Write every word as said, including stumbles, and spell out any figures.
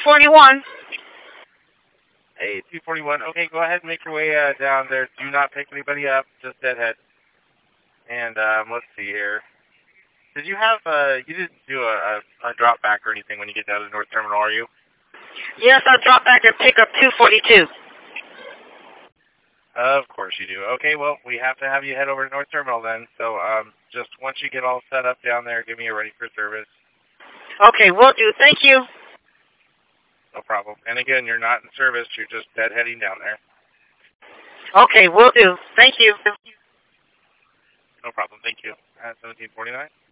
forty-one. Hey, two forty-one. Okay, go ahead and make your way uh, down there. Do not pick anybody up. Just deadhead. And um, let's see here. Did you have, uh, you didn't do a, a, a drop back or anything when you get down to the North Terminal, are you? Yes, I'll drop back and pick up two forty-two. Of course you do. Okay, well, we have to have you head over to North Terminal then. So um, just once you get all set up down there, give me a ready for service. Okay, will do. Thank you. No problem. And again, you're not in service. You're just deadheading down there. Okay, will do. Thank you. No problem. Thank you. At seventeen forty-nine.